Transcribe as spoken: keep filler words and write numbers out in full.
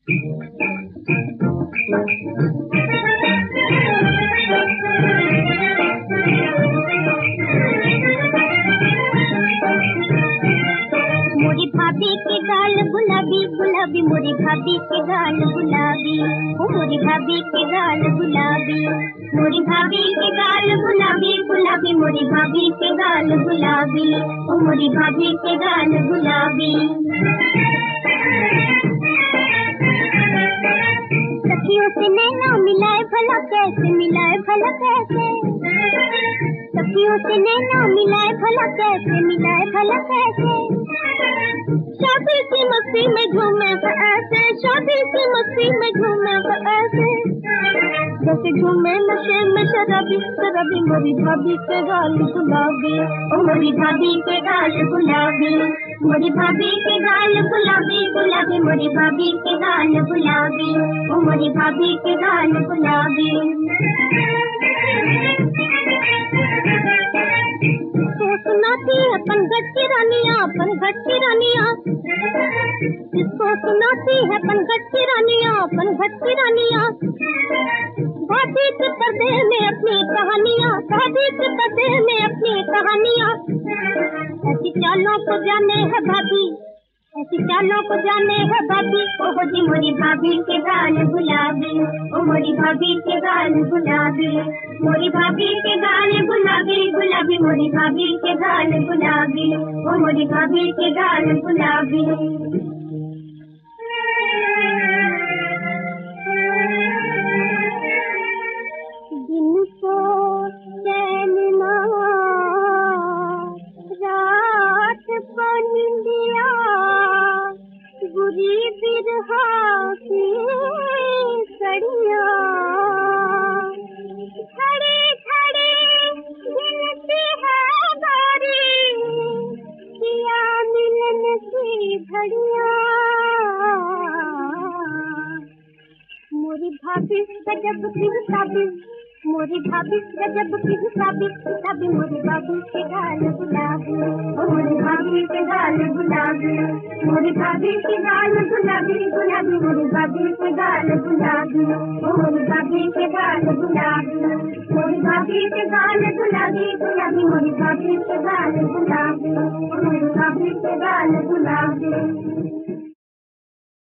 मोरी भाभी के गाल गुलाबी गुलाबी, मोरी भाभी के गाल गुलाबी, ओ मोरी भाभी के गाल गुलाबी, मोरी भाभी के गाल गुलाबी गुलाबी, मोरी भाभी के गाल गुलाबी, ओ मोरी भाभी के गाल गुलाबी। सखियों से नैना मिलाए भला कैसे, मिलाए भला कैसे, सखियों से नैना मिलाए भला कैसे, मिलाए भला कैसे। शादी की मस्ती में झूमे वो ऐसे, शादी की मस्ती में झूमे वो ऐसे, जैसे झूमे नशे में शराबी शराबी। मोरी भाभी के गाल गुलाबी, ओ मोरी भाभी के गाल गुलाबी, मोरी भाभी के गाल गुलाबी गुलाबी, मोरी भाभी के गाल गुलाबी, ओ मोरी भाभी के गाल गुलाबी। तो सुनाती अपन घट की रानिया, अपन घट की रानिया, जिसको सुनाती है अपन घट की रानिया, अपन घट की रानिया। शादी के पर्दे में अपनी कहानियाँ, शादी के पर्दे में अपनी कहानियाँ। ऐसी चालों को जाने है भाभी, ऐसी चालों को जाने है भाभी, ओहो जी मोरी भाभी के गाल गुलाबी, ओ मोरी भाभी के गाल गुलाबी, मोरी भाभी के गाल गुलाबी गुलाबी, मोरी भाभी के गाल गुलाबी, ओ मोरी भाभी के गाल गुलाबी। दिन को चैन ना, रात को निंदिया, बुरी बिरहा की सड़िया, खड़े खड़े गिनती है बारी, किया मिलन की घड़िया। मोरी भाभी गजब की हिसाबी, मोरी भाभी गजब की हिसाबी, हिसाबी मोरी भाभी के गाल गुलाबी, ओ मोरी भाभी के गाल गुलाबी, मोरी भाभी के गाल गुलाबी गुलाबी, मोरी भाभी के गाल गुलाबी, ओ मोरी भाभी के गाल गुलाबी, मोरी भाभी के गाल गुलाबी गुलाबी, मोरी भाभी के गाल गुलाबी, ओ मोरी भाभी के गाल गुलाबी।